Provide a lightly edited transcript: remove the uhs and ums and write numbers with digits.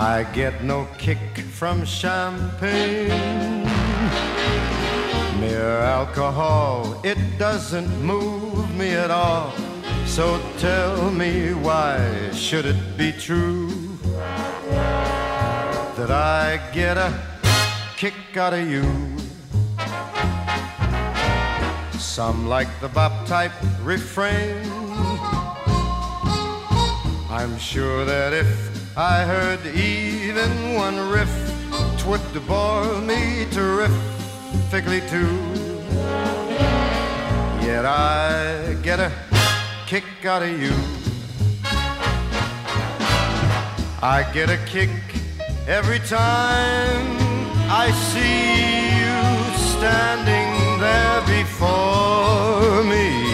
I get no kick from champagne. Mere alcohol, it doesn't move me at all. So tell me, why should it be true that I get a kick out of you? Some like the bop type refrain. I'm sure that if I heard even one riff, 'twould bore me terrifically too. Yet I get a kick out of you. I get a kick every time I see you standing there before me.